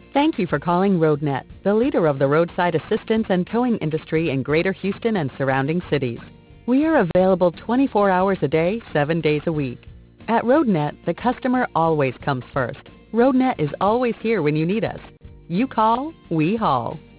Thank you for calling RoadNet, the leader of the roadside assistance and towing industry in Greater Houston and surrounding cities. We are available 24 hours a day, 7 days a week. At RoadNet, the customer always comes first. RoadNet is always here when you need us. You call, we haul.